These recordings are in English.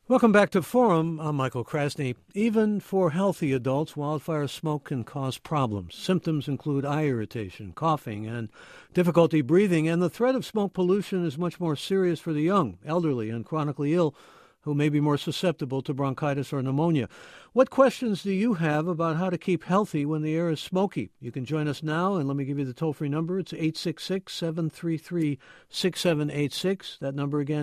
Welcome back to Forum. I'm Michael Krasny. Even for healthy adults, wildfire smoke can cause problems. Symptoms include eye irritation, coughing, and difficulty breathing. And the threat of smoke pollution is much more serious for the young, elderly, and chronically ill, who may be more susceptible to bronchitis or pneumonia. What questions do you have about how to keep healthy when the air is smoky? You can join us now, and let me give you the toll-free number. It's 866-733-6786. That number again,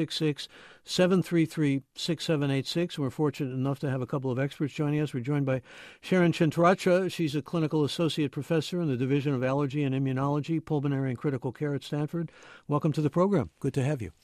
866-733-6786. We're fortunate enough to have a couple of experts joining us. We're joined by Sharon Chintrachha. She's a clinical associate professor in the Division of Allergy and Immunology, Pulmonary and Critical Care at Stanford. Welcome to the program. Good to have you.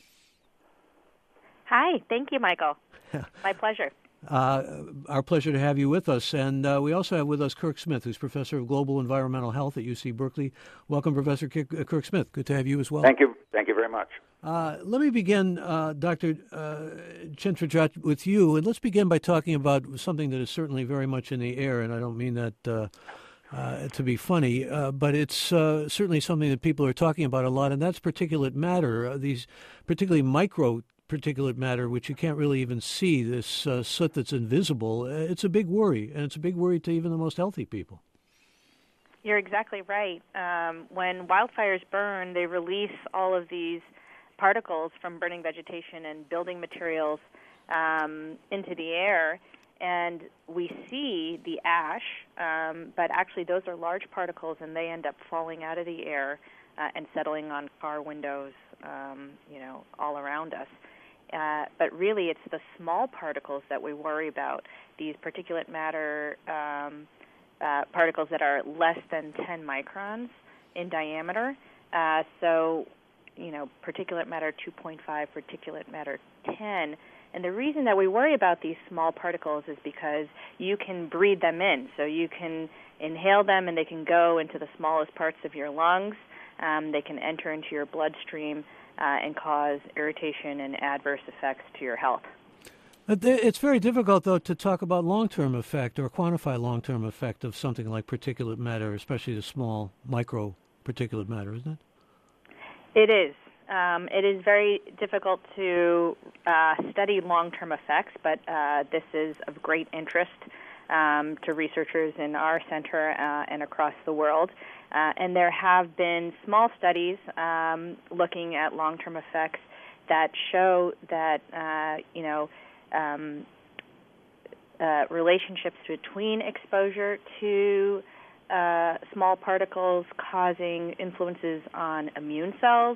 Hi. Thank you, Michael. My pleasure. Our pleasure to have you with us. And we also have with us Kirk Smith, who's professor of global environmental health at UC Berkeley. Welcome, Professor Kirk Smith. Good to have you as well. Thank you. Thank you very much. Let me begin, Dr. Chintrachha, with you. And let's begin by talking about something that is certainly very much in the air. And I don't mean that to be funny, but it's certainly something that people are talking about a lot, and that's particulate matter, these particularly micro particulate matter, which you can't really even see, this soot that's invisible. It's a big worry, and it's a big worry to even the most healthy people. You're exactly right. When wildfires burn, they release all of these particles from burning vegetation and building materials into the air, and we see the ash, but actually those are large particles, and they end up falling out of the air and settling on car windows, all around us. But really, it's the small particles that we worry about, these particulate matter particles that are less than 10 microns in diameter. Particulate matter 2.5, particulate matter 10. And the reason that we worry about these small particles is because you can breathe them in. So you can inhale them, and they can go into the smallest parts of your lungs. They can enter into your bloodstream and cause irritation and adverse effects to your health. It's very difficult, though, to talk about long-term effect or quantify long-term effect of something like particulate matter, especially the small micro particulate matter, isn't it? It is. It is very difficult to study long-term effects, but this is of great interest to researchers in our center and across the world. And there have been small studies looking at long-term effects that show that, relationships between exposure to small particles causing influences on immune cells,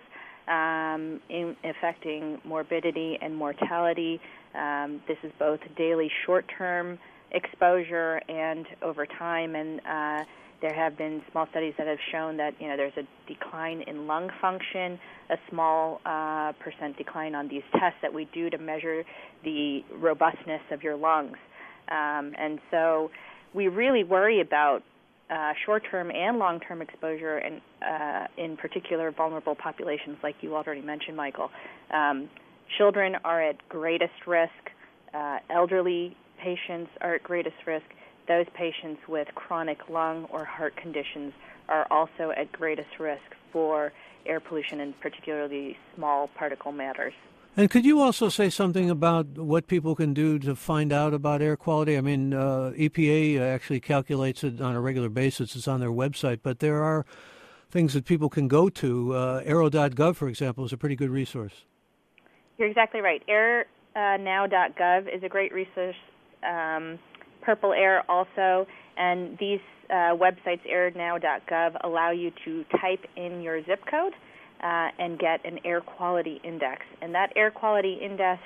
affecting morbidity and mortality. This is both daily short-term exposure and over time, and there have been small studies that have shown that there's a decline in lung function, a small percent decline on these tests that we do to measure the robustness of your lungs. And so we really worry about short-term and long-term exposure, and in particular vulnerable populations like you already mentioned, Michael. Children are at greatest risk. Elderly patients are at greatest risk. Those patients with chronic lung or heart conditions are also at greatest risk for air pollution, and particularly small particle matters. And could you also say something about what people can do to find out about air quality? I mean, EPA actually calculates it on a regular basis. It's on their website, but there are things that people can go to. Aero.gov, for example, is a pretty good resource. You're exactly right. Airnow.gov is a great resource. Purple Air also, and these websites, airnow.gov, allow you to type in your zip code and get an air quality index. And that air quality index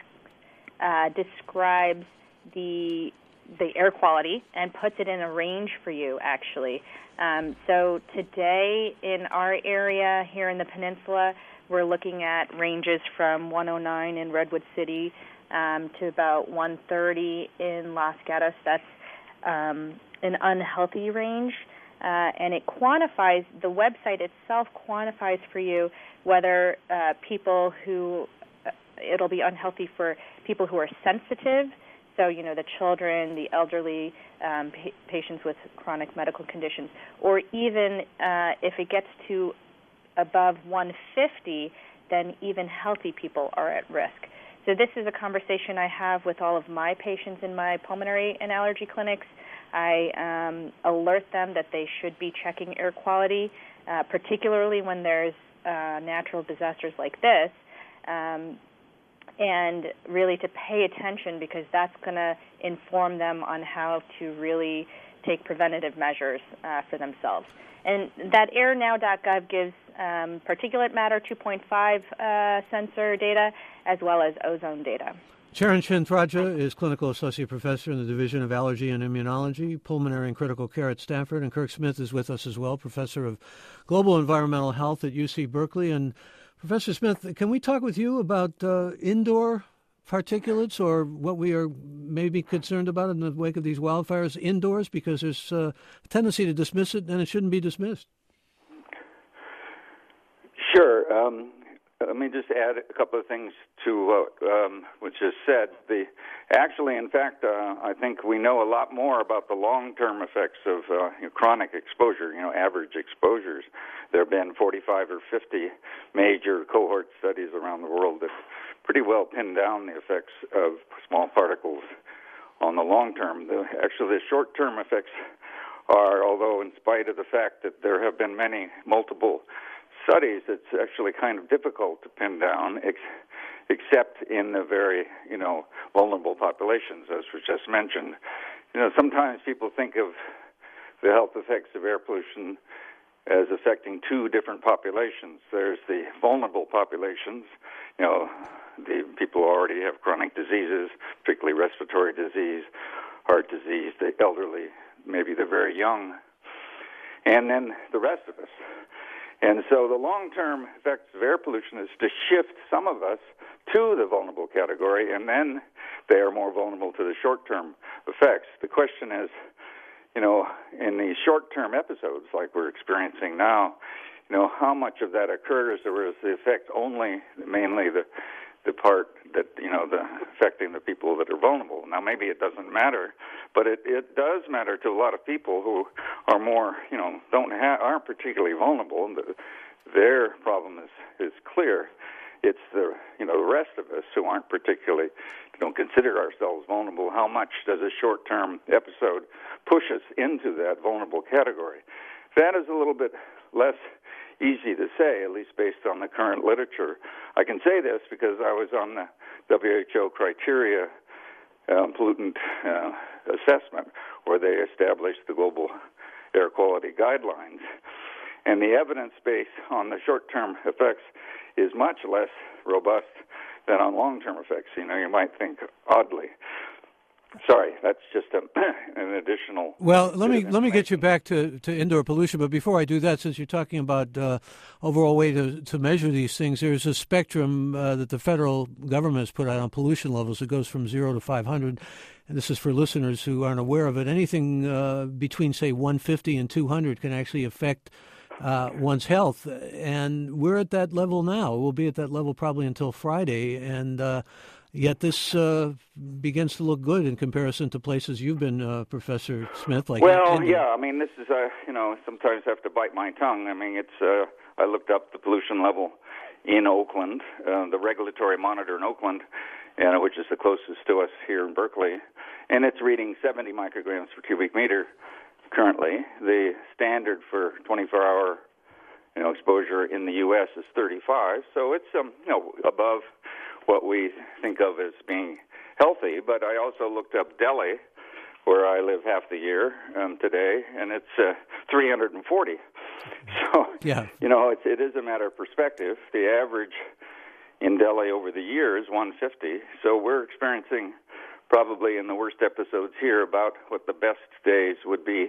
describes the air quality and puts it in a range for you, actually. So today in our area here in the peninsula, we're looking at ranges from 109 in Redwood City to about 130 in Los Gatos. That's an unhealthy range. And it quantifies, the website itself quantifies for you whether people who, it'll be unhealthy for people who are sensitive, so, the children, the elderly, patients with chronic medical conditions, or even if it gets to above 150, then even healthy people are at risk. So this is a conversation I have with all of my patients in my pulmonary and allergy clinics. I alert them that they should be checking air quality, particularly when there's natural disasters like this, and really to pay attention, because that's going to inform them on how to really take preventative measures for themselves. And that airnow.gov gives particulate matter 2.5 sensor data as well as ozone data. Sharon Chinthraja is Clinical Associate Professor in the Division of Allergy and Immunology, Pulmonary and Critical Care at Stanford, and Kirk Smith is with us as well, Professor of Global Environmental Health at UC Berkeley. And Professor Smith, can we talk with you about indoor particulates, or what we are maybe concerned about in the wake of these wildfires indoors, because there's a tendency to dismiss it, and it shouldn't be dismissed? Sure. Let me just add a couple of things to what was just said. I think we know a lot more about the long-term effects of chronic exposure, average exposures. There have been 45 or 50 major cohort studies around the world that pretty well pin down the effects of small particles on the long term. The short-term effects are, although in spite of the fact that there have been multiple studies, it's actually kind of difficult to pin down, except in the very, vulnerable populations, as was just mentioned. Sometimes people think of the health effects of air pollution as affecting two different populations. There's the vulnerable populations, the people who already have chronic diseases, particularly respiratory disease, heart disease, the elderly, maybe the very young, and then the rest of us. And so the long-term effects of air pollution is to shift some of us to the vulnerable category, and then they are more vulnerable to the short-term effects. The question is, in these short-term episodes like we're experiencing now, how much of that occurs, or is the effect mainly the part that, affecting the people that are vulnerable? Now, maybe it doesn't matter, but it does matter to a lot of people who are more, aren't particularly vulnerable, and their problem is clear. It's the rest of us who don't consider ourselves vulnerable. How much does a short-term episode push us into that vulnerable category? That is a little bit less easy to say, at least based on the current literature. I can say this because I was on the WHO criteria pollutant assessment, where they established the global air quality guidelines. And the evidence base on the short-term effects is much less robust than on long-term effects. You might think oddly. Sorry, that's just an additional. Well, let me get you back to indoor pollution, but before I do that, since you're talking about overall way to measure these things, there's a spectrum that the federal government has put out on pollution levels. It goes from 0 to 500, and this is for listeners who aren't aware of it. Anything between, say, 150 and 200 can actually affect one's health, and we're at that level now. We'll be at that level probably until Friday, and yet this begins to look good in comparison to places you've been, Professor Smith. Like India. Yeah. This is sometimes I have to bite my tongue. It's I looked up the pollution level in Oakland, the regulatory monitor in Oakland, which is the closest to us here in Berkeley, and it's reading 70 micrograms per cubic meter currently. The standard for 24-hour exposure in the U.S. is 35, so it's above what we think of as being healthy. But I also looked up Delhi, where I live half the year today, and it's 340. So, yeah. It is a matter of perspective. The average in Delhi over the year is 150. So we're experiencing, probably in the worst episodes here, about what the best days would be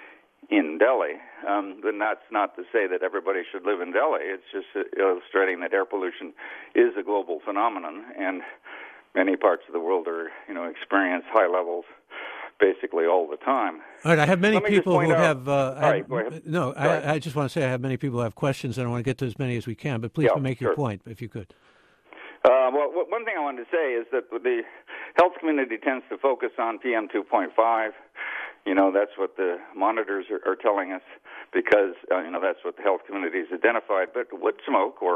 in Delhi. And that's not to say that everybody should live in Delhi. It's just illustrating that air pollution is a global phenomenon, and many parts of the world are, experience high levels basically all the time. All right, I have many people who have. All right, go ahead. No, I just want to say I have many people who have questions, and I want to get to as many as we can. But please make your point, if you could. Well, one thing I wanted to say is that the health community tends to focus on PM 2.5. That's what the monitors are telling us, because that's what the health community has identified. But wood smoke or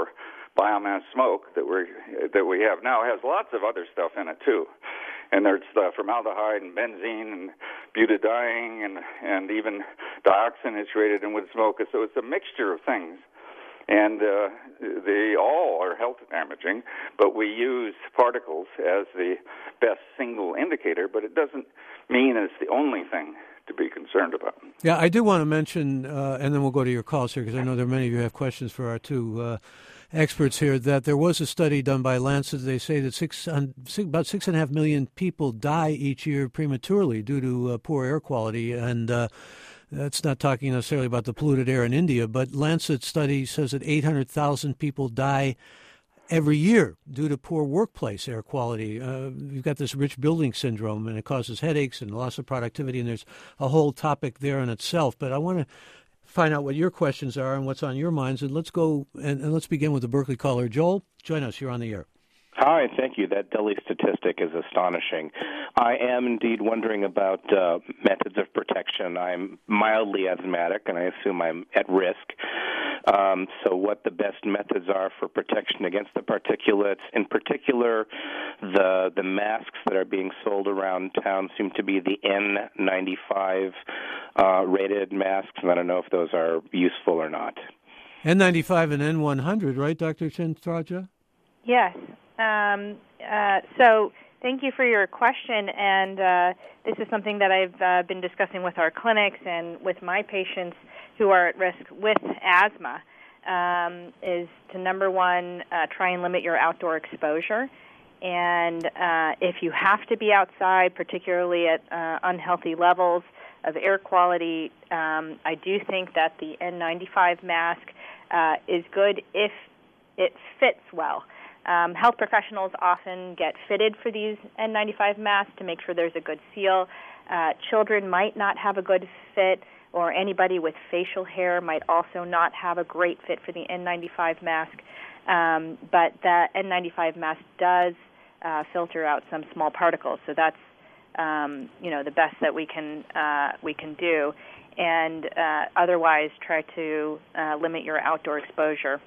biomass smoke that we have now has lots of other stuff in it too. And there's formaldehyde and benzene and butadiene and even dioxin is created in wood smoke. So it's a mixture of things. And they all are health damaging, but we use particles as the best single indicator, but it doesn't mean it's the only thing to be concerned about. Yeah, I do want to mention, and then we'll go to your calls here, because I know there are many of you who have questions for our two experts here, that there was a study done by Lancet. They say that about 6.5 million people die each year prematurely due to poor air quality, and that's not talking necessarily about the polluted air in India, but Lancet study says that 800,000 people die every year due to poor workplace air quality. You've got this rich building syndrome, and it causes headaches and loss of productivity, and there's a whole topic there in itself. But I want to find out what your questions are and what's on your minds, and let's go and let's begin with the Berkeley caller. Joel, join us. You're on the air. Hi, thank you. That Delhi statistic is astonishing. I am indeed wondering about methods of protection. I'm mildly asthmatic, and I assume I'm at risk. So what the best methods are for protection against the particulates. In particular, the masks that are being sold around town seem to be the N95 rated masks, and I don't know if those are useful or not. N95 and N100, right, Dr. Chintraja? Yes. So thank you for your question, and this is something that I've been discussing with our clinics and with my patients who are at risk with asthma, is to, number one, try and limit your outdoor exposure. And if you have to be outside, particularly at unhealthy levels of air quality, I do think that the N95 mask is good if it fits well. Health professionals often get fitted for these N95 masks to make sure there's a good seal. Children might not have a good fit, or anybody with facial hair might also not have a great fit for the N95 mask. But the N95 mask does filter out some small particles, so that's the best that we can do. And otherwise, try to limit your outdoor exposure.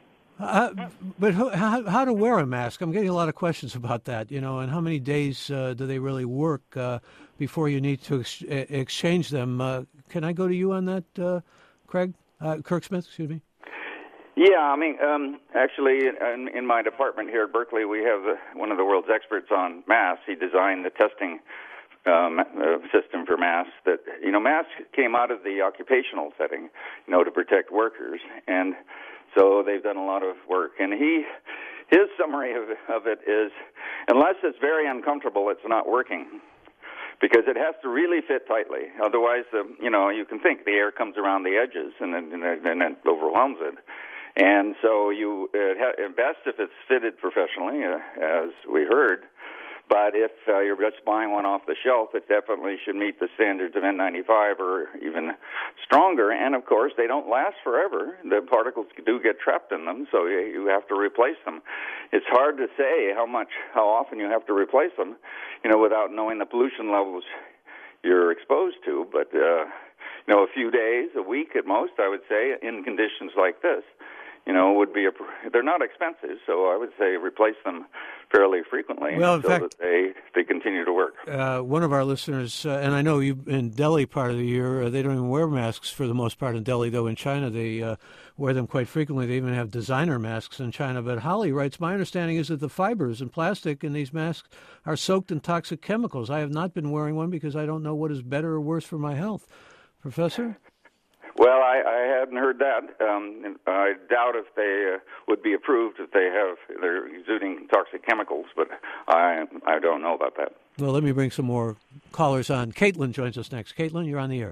But how to wear a mask? I'm getting a lot of questions about that, and how many days do they really work before you need to exchange them? Can I go to you on that, Craig? Kirk Smith, excuse me. Yeah, I mean, actually, in my department here at Berkeley, we have one of the world's experts on masks. He designed the testing system for masks. That masks came out of the occupational setting, to protect workers, and so they've done a lot of work. And his summary of it is, unless it's very uncomfortable, it's not working, because it has to really fit tightly. Otherwise, you can think the air comes around the edges and it overwhelms it. And so best if it's fitted professionally, as we heard. But if you're just buying one off the shelf, it definitely should meet the standards of N95 or even stronger. And, of course, they don't last forever. The particles do get trapped in them, so you have to replace them. It's hard to say how often you have to replace them, without knowing the pollution levels you're exposed to. But, a few days, a week at most, I would say, in conditions like this, would be they're not expensive, so I would say replace them fairly frequently so that they continue to work. One of our listeners, and I know you in Delhi part of the year, they don't even wear masks for the most part in Delhi, though in China they wear them quite frequently. They even have designer masks in China. But Holly writes, my understanding is that the fibers and plastic in these masks are soaked in toxic chemicals. I have not been wearing one because I don't know what is better or worse for my health. Professor? Well, I hadn't heard that. I doubt if they would be approved if they're exuding toxic chemicals, but I don't know about that. Well, let me bring some more callers on. Caitlin joins us next. Caitlin, you're on the air.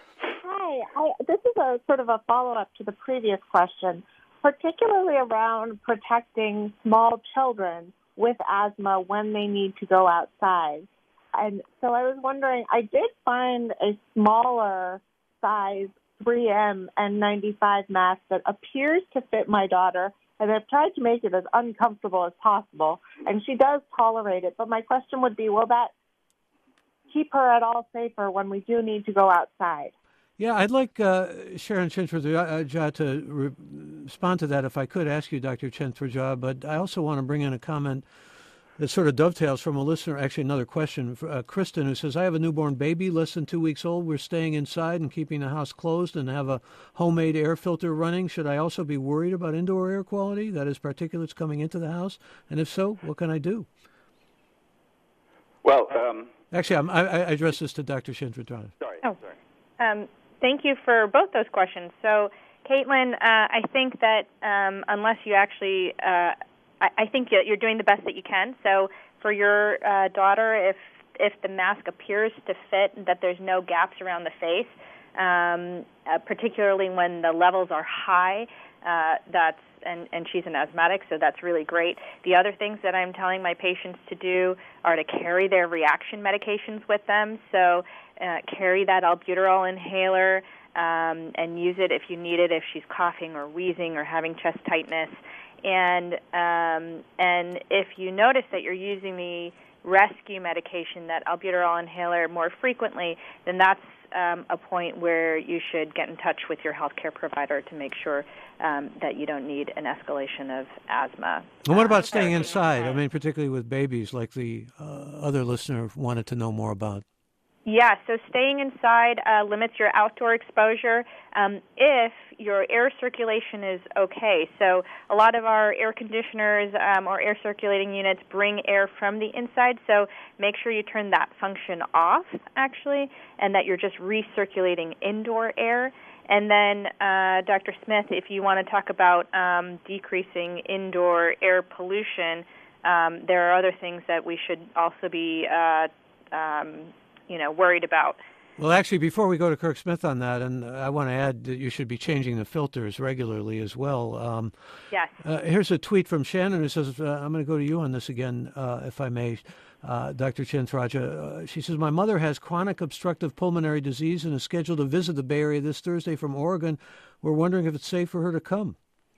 Hi. This is a sort of a follow-up to the previous question, particularly around protecting small children with asthma when they need to go outside. And so I was wondering, I did find a smaller size 3M N95 mask that appears to fit my daughter, and I've tried to make it as uncomfortable as possible, and she does tolerate it. But my question would be, will that keep her at all safer when we do need to go outside? Yeah, I'd like Sharon Chintrajah to respond to that if I could ask you, Dr. Chintrajah, but I also want to bring in a comment that sort of dovetails from a listener, actually another question, Kristen, who says, I have a newborn baby, less than 2 weeks old. We're staying inside and keeping the house closed and have a homemade air filter running. Should I also be worried about indoor air quality, that is, particulates coming into the house? And if so, what can I do? Well, actually, I address this to Dr. Chintrajah. Sorry. Thank you for both those questions. So, Caitlin, I think that unless you actually, I think you're doing the best that you can. So, for your daughter, if the mask appears to fit, that there's no gaps around the face, particularly when the levels are high, and she's an asthmatic, so that's really great. The other things that I'm telling my patients to do are to carry their reaction medications with them. So carry that albuterol inhaler and use it if you need it, if she's coughing or wheezing or having chest tightness. And if you notice that you're using the rescue medication, that albuterol inhaler, more frequently, then that's a point where you should get in touch with your healthcare provider to make sure that you don't need an escalation of asthma. And what about staying inside? I mean, particularly with babies, like the other listener wanted to know more about. Yeah, so staying inside limits your outdoor exposure if your air circulation is okay. So a lot of our air conditioners or air circulating units bring air from the inside, so make sure you turn that function off, actually, and that you're just recirculating indoor air. And then, Dr. Smith, if you want to talk about decreasing indoor air pollution, there are other things that we should also be worried about. Well, actually, before we go to Kirk Smith on that, and I want to add that you should be changing the filters regularly as well. Yes. Here's a tweet from Shannon who says, I'm going to go to you on this again, if I may, Dr. Chintrajah. She says, my mother has chronic obstructive pulmonary disease and is scheduled to visit the Bay Area this Thursday from Oregon. We're wondering if it's safe for her to come.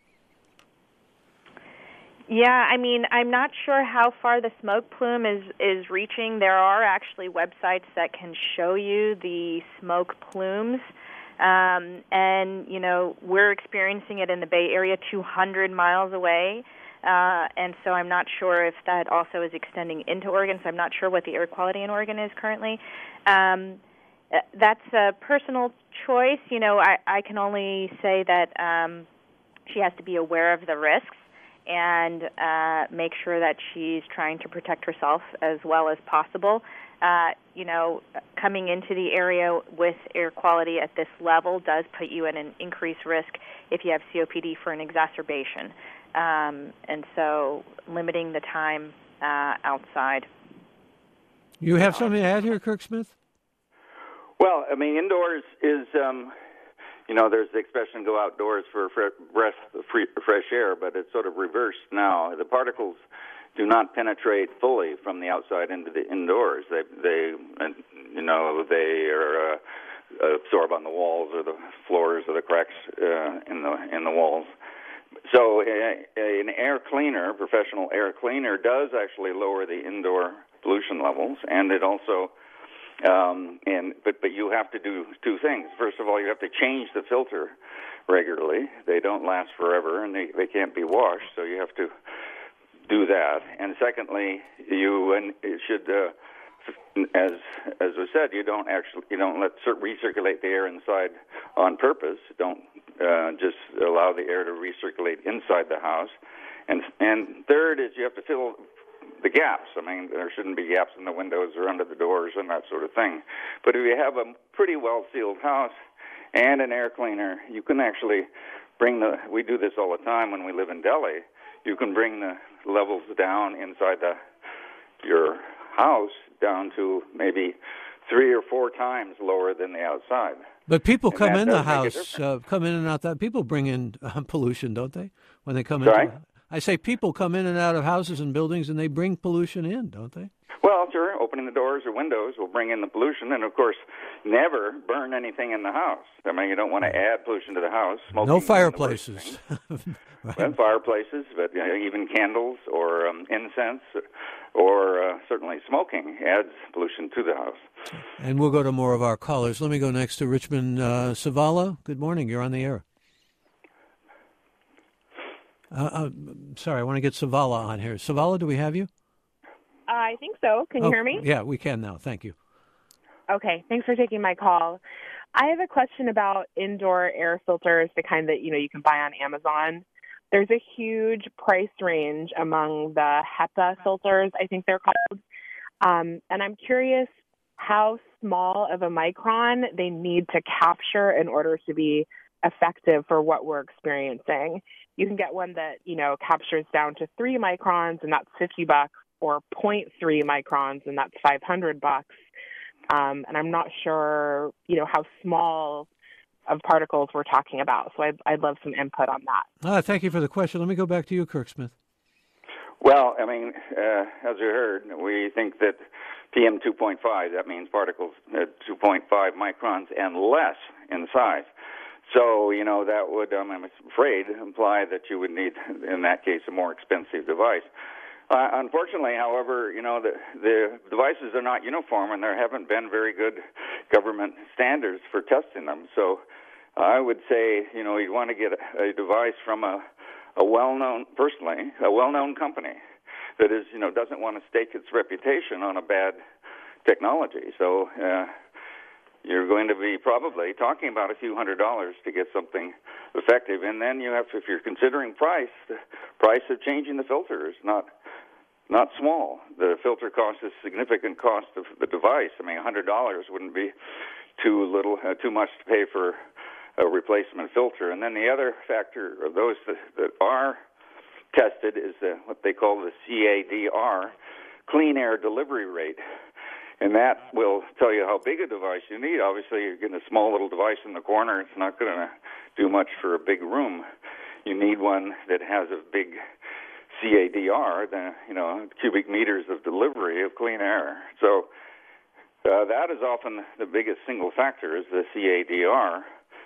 Yeah, I mean, I'm not sure how far the smoke plume is reaching. There are actually websites that can show you the smoke plumes. And, we're experiencing it in the Bay Area 200 miles away. And so I'm not sure if that also is extending into Oregon. So I'm not sure what the air quality in Oregon is currently. That's a personal choice. I can only say that she has to be aware of the risks and make sure that she's trying to protect herself as well as possible. Coming into the area with air quality at this level does put you at an increased risk if you have COPD for an exacerbation. And so limiting the time outside. You have something to add here, Kirk Smith? Well, I mean, indoors is... there's the expression "go outdoors for fresh air," but it's sort of reversed now. The particles do not penetrate fully from the outside into the indoors. They are absorb on the walls or the floors or the cracks in the walls. So an air cleaner, professional air cleaner, does actually lower the indoor pollution levels, and it also. But you have to do two things. First of all, you have to change the filter regularly. They don't last forever, and they can't be washed, so you have to do that. And secondly, you should, as was said, you don't let recirculate the air inside on purpose. Don't just allow the air to recirculate inside the house. And third is you have to fill the gaps. I mean, there shouldn't be gaps in the windows or under the doors and that sort of thing. But if you have a pretty well-sealed house and an air cleaner, you can actually we do this all the time when we live in Delhi, you can bring the levels down inside your house down to maybe 3 or 4 times lower than the outside. But people come in the house, come in and out. That people bring in pollution, don't they? When they come in. Sorry? I say people come in and out of houses and buildings, and they bring pollution in, don't they? Well, sure. Opening the doors or windows will bring in the pollution, and of course, never burn anything in the house. I mean, you don't want to add pollution to the house. Smoking no fireplaces. Right. Well, fireplaces, but even candles or incense or certainly smoking adds pollution to the house. And we'll go to more of our callers. Let me go next to Richmond Savala. Good morning. You're on the air. Sorry, I want to get Savala on here. Savala, do we have you? I think so. Can you hear me? Yeah, we can now. Thank you. Okay. Thanks for taking my call. I have a question about indoor air filters, the kind that, you can buy on Amazon. There's a huge price range among the HEPA filters, I think they're called. And I'm curious how small of a micron they need to capture in order to be effective for what we're experiencing. You can get one that, captures down to 3 microns, and that's $50, or 0.3 microns, and that's $500. And I'm not sure, how small of particles we're talking about. So I'd love some input on that. Thank you for the question. Let me go back to you, Kirk Smith. Well, as you heard, we think that PM 2.5, that means particles at 2.5 microns and less in size. So, that would, I'm afraid, imply that you would need, in that case, a more expensive device. Unfortunately, however, the devices are not uniform, and there haven't been very good government standards for testing them. So I would say, you'd want to get a device from a well-known company that is, doesn't want to stake its reputation on a bad technology. So you're going to be probably talking about a few $100s to get something effective. And then you have, if you're considering price, the price of changing the filter is not small. The filter cost is significant cost of the device. $100 wouldn't be too much to pay for a replacement filter. And then the other factor of those that are tested is what they call the CADR, clean air delivery rate. And that will tell you how big a device you need. Obviously, you're getting a small little device in the corner. It's not going to do much for a big room. You need one that has a big CADR, cubic meters of delivery of clean air. So that is often the biggest single factor is the CADR.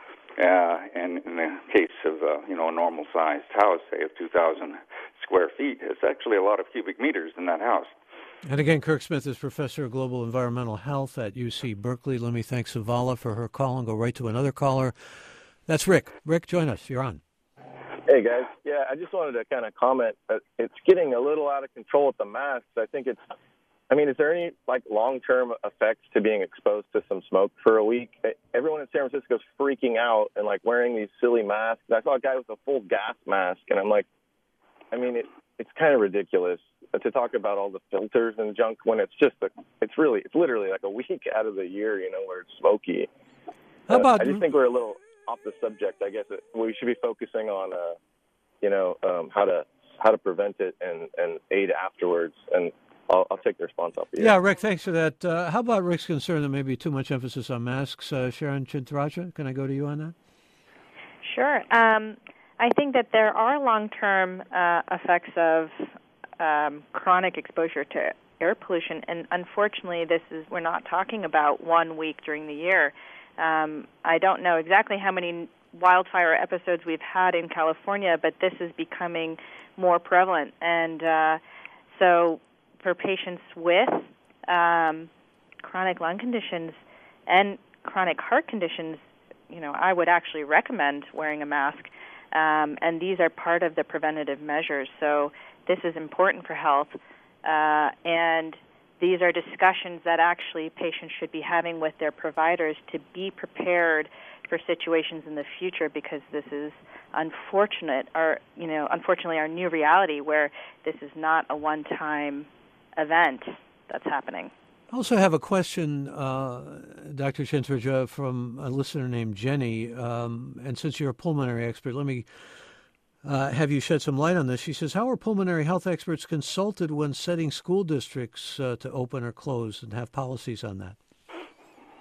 And in the case of a normal-sized house, say of 2,000 square feet, it's actually a lot of cubic meters in that house. And again, Kirk Smith is Professor of Global Environmental Health at UC Berkeley. Let me thank Savala for her call and go right to another caller. That's Rick. Rick, join us. You're on. Hey, guys. Yeah, I just wanted to kind of comment that it's getting a little out of control with the masks. I think is there any, long-term effects to being exposed to some smoke for a week? Everyone in San Francisco is freaking out and, wearing these silly masks. I saw a guy with a full gas mask, and I'm like, it's kind of ridiculous to talk about all the filters and junk when it's literally like a week out of the year, where it's smoky. How about? I just think we're a little off the subject. I guess we should be focusing on, how to prevent it and aid afterwards. And I'll take the response off of you. Yeah, Rick, thanks for that. How about Rick's concern that maybe too much emphasis on masks? Sharon Chintharaja, can I go to you on that? Sure. I think that there are long-term effects of chronic exposure to air pollution, and unfortunately, we're not talking about 1 week during the year. I don't know exactly how many wildfire episodes we've had in California, but this is becoming more prevalent, and so for patients with chronic lung conditions and chronic heart conditions, I would actually recommend wearing a mask. And these are part of the preventative measures. So this is important for health. And these are discussions that actually patients should be having with their providers to be prepared for situations in the future, because this is unfortunately our new reality where this is not a one-time event that's happening. I also have a question, Dr. Chintharaja, from a listener named Jenny. And since you're a pulmonary expert, let me have you shed some light on this. She says, how are pulmonary health experts consulted when setting school districts to open or close and have policies on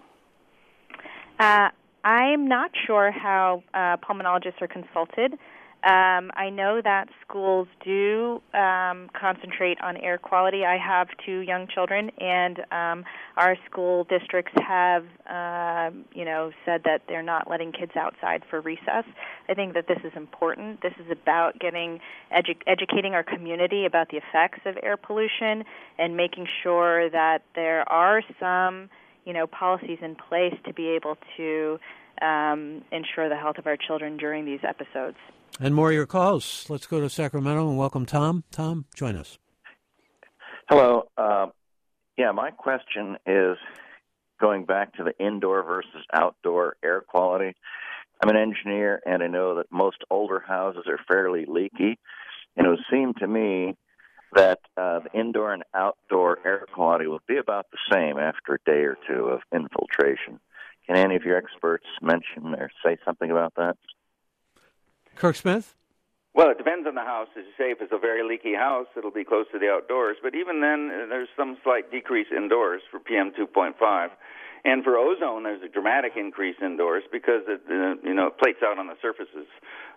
that? I'm not sure how pulmonologists are consulted. I know that schools do concentrate on air quality. I have 2 young children, and our school districts have, said that they're not letting kids outside for recess. I think that this is important. This is about educating our community about the effects of air pollution and making sure that there are some, policies in place to be able to ensure the health of our children during these episodes. And more of your calls. Let's go to Sacramento and welcome Tom. Tom, join us. Hello. My question is going back to the indoor versus outdoor air quality. I'm an engineer, and I know that most older houses are fairly leaky. And it would seem to me that the indoor and outdoor air quality will be about the same after a day or two of infiltration. Can any of your experts mention or say something about that? Kirk Smith? Well, it depends on the house. As you say, if it's a very leaky house, it'll be close to the outdoors. But even then, there's some slight decrease indoors for PM 2.5. And for ozone, there's a dramatic increase indoors because it plates out on the surfaces.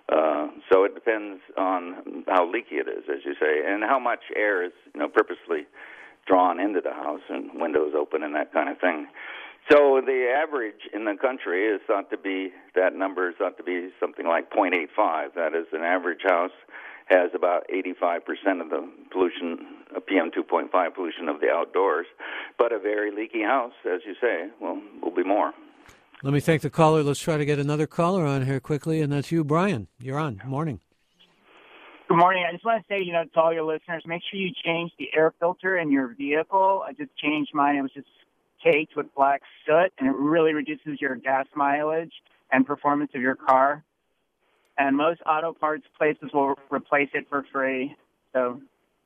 So it depends on how leaky it is, as you say, and how much air is purposely drawn into the house and windows open and that kind of thing. So the average in the country is thought to be, that number is thought to be something like 0.85. That is, an average house has about 85% of the pollution, PM 2.5 pollution of the outdoors. But a very leaky house, as you say, will be more. Let me thank the caller. Let's try to get another caller on here quickly, and that's you, Brian. You're on. Morning. Good morning. I just want to say, to all your listeners, make sure you change the air filter in your vehicle. I just changed mine. It was just caked with black soot, and it really reduces your gas mileage and performance of your car. And most auto parts places will replace it for free. So,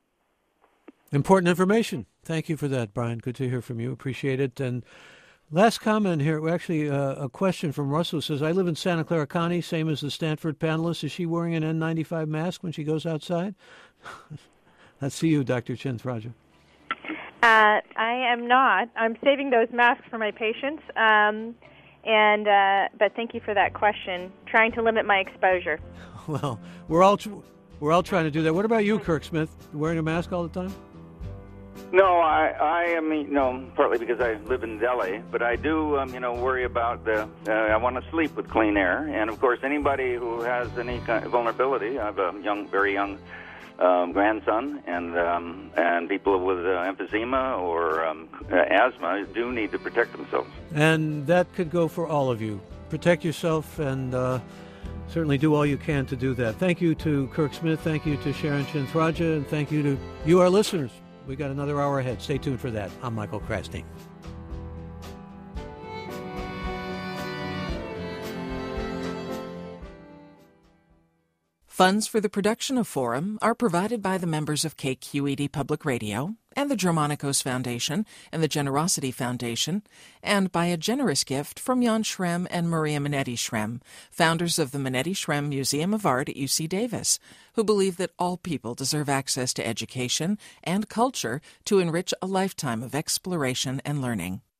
important information. Thank you for that, Brian. Good to hear from you. Appreciate it. And last comment here, actually a question from Russell says, I live in Santa Clara County, same as the Stanford panelist. Is she wearing an N95 mask when she goes outside? Let's see you, Dr. Chinthraja. I am not. I'm saving those masks for my patients. But thank you for that question. Trying to limit my exposure. Well, we're all trying to do that. What about you, Kirk Smith? Wearing a mask all the time? No, I mean, partly because I live in Delhi, but I do, worry about I want to sleep with clean air. And, of course, anybody who has any kind of vulnerability, I have a very young grandson, and people with emphysema or asthma do need to protect themselves. And that could go for all of you. Protect yourself and certainly do all you can to do that. Thank you to Kirk Smith. Thank you to Sharon Chinthraja. And thank you to you, our listeners. We got another hour ahead. Stay tuned for that. I'm Michael Krasny. Funds for the production of Forum are provided by the members of KQED Public Radio and the Germanicos Foundation and the Generosity Foundation, and by a generous gift from Jan Schrem and Maria Minetti Schrem, founders of the Minetti Schrem Museum of Art at UC Davis, who believe that all people deserve access to education and culture to enrich a lifetime of exploration and learning.